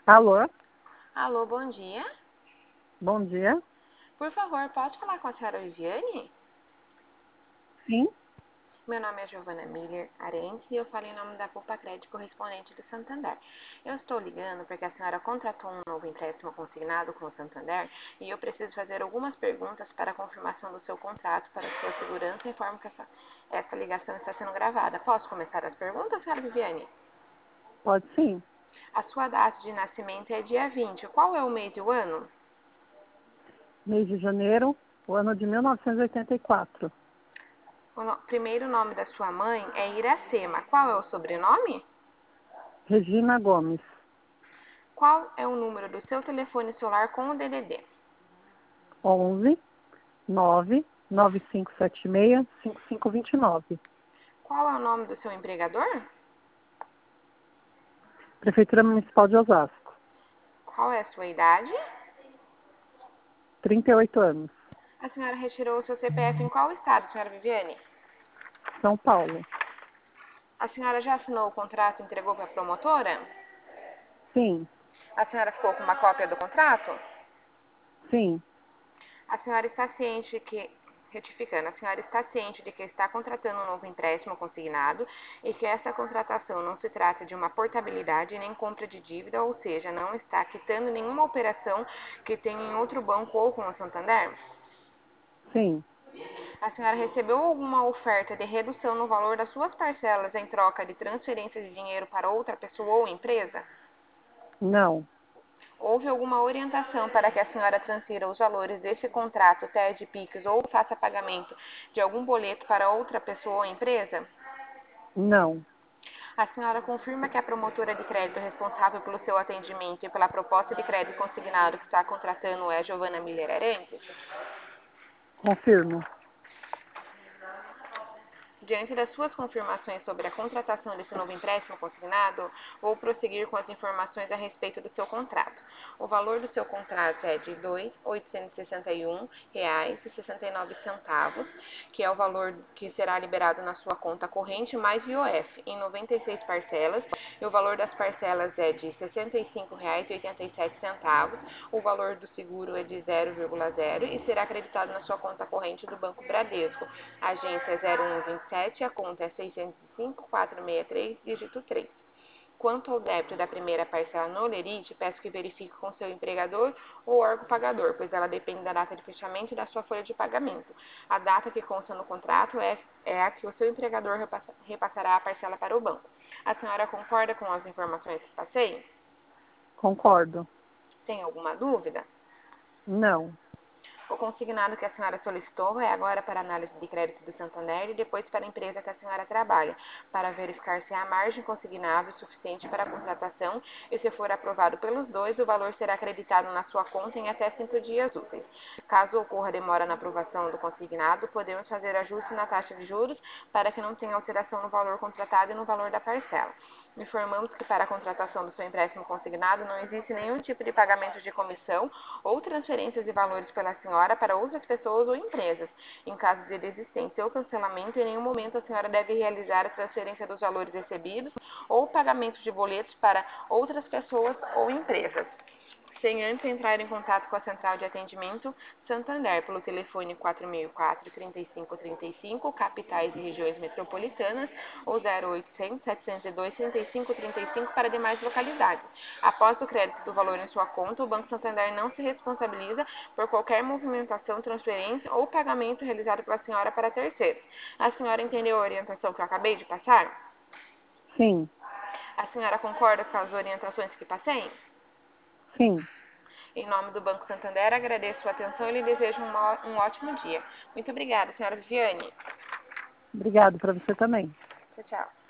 Alô, Alô, bom dia. bom dia. Por favor, posso falar com a senhora Viviane? Sim, Meu nome é Giovana Miller Arenques e eu falo em nome da Culpa Crédito correspondente do Santander. Eu estou ligando porque a senhora contratou um novo empréstimo consignado com o Santander e eu preciso fazer algumas perguntas para a confirmação do seu contrato para sua segurança e informo que essa ligação está sendo gravada. Posso começar as perguntas, senhora Viviane? pode sim. A sua data de nascimento é dia 20. Qual é o mês e o ano? Mês de janeiro, o ano de 1984. O primeiro nome da sua mãe é Iracema. Qual é o sobrenome? Regina Gomes, Qual é o número do seu telefone celular com o DDD? 11 9 9576 5529. Qual é o nome do seu empregador? Prefeitura Municipal de Osasco, Qual é a sua idade? 38 anos. A senhora retirou o seu CPF em qual estado, senhora Viviane? São Paulo. A senhora já assinou o contrato e entregou para a promotora? Sim, A senhora ficou com uma cópia do contrato? sim, A senhora está ciente que, retificando, a senhora está ciente de que está contratando um novo empréstimo consignado e que essa contratação não se trata de uma portabilidade nem compra de dívida, ou seja, não está quitando nenhuma operação que tenha em outro banco ou com o Santander? sim, A senhora recebeu alguma oferta de redução no valor das suas parcelas em troca de transferência de dinheiro para outra pessoa ou empresa? não, Houve alguma orientação para que a senhora transfira os valores deste contrato, TED, PIX ou faça pagamento de algum boleto para outra pessoa ou empresa? não, A senhora confirma que a promotora de crédito responsável pelo seu atendimento e pela proposta de crédito consignado que está contratando é Giovana Miller Arantes? confirmo. Diante das suas confirmações sobre a contratação desse novo empréstimo consignado, vou prosseguir com as informações a respeito do seu contrato. O valor do seu contrato é de R$ 2.861,69, que é o valor que será liberado na sua conta corrente mais IOF, em 96 parcelas, e o valor das parcelas é de R$ 65,87, o valor do seguro é de 0,0 e será acreditado na sua conta corrente do Banco Bradesco, agência 0127, a conta é 605.463, dígito 3. Quanto ao débito da primeira parcela no Lerite, peço que verifique com seu empregador ou órgão pagador, pois ela depende da data de fechamento da sua folha de pagamento. A data que consta no contrato é a que o seu empregador repassará a parcela para o banco. A senhora concorda com as informações que passei? Concordo. Tem alguma dúvida? Não, O consignado que a senhora solicitou é agora para análise de crédito do Santander e depois para a empresa que a senhora trabalha, para verificar se há margem consignável suficiente para a contratação e, se for aprovado pelos dois, o valor será acreditado na sua conta em até 5 dias úteis. Caso ocorra demora na aprovação do consignado, podemos fazer ajuste na taxa de juros para que não tenha alteração no valor contratado e no valor da parcela. Informamos que para a contratação do seu empréstimo consignado não existe nenhum tipo de pagamento de comissão ou transferências de valores pela senhora para outras pessoas ou empresas. Em caso de desistência ou cancelamento, em nenhum momento a senhora deve realizar a transferência dos valores recebidos ou pagamento de boletos para outras pessoas ou empresas, sem antes entrar em contato com a central de atendimento Santander pelo telefone 4004-3535, capitais e regiões metropolitanas, ou 0800-702-3535 para demais localidades. Após o crédito do valor em sua conta, o Banco Santander não se responsabiliza por qualquer movimentação, transferência ou pagamento realizado pela senhora para terceiros. A senhora entendeu a orientação que eu acabei de passar? sim, A senhora concorda com as orientações que passei? sim. Em nome do Banco Santander, agradeço sua atenção e lhe desejo um ótimo dia. Muito obrigada, senhora Viviane. Obrigado para você também. Tchau, tchau.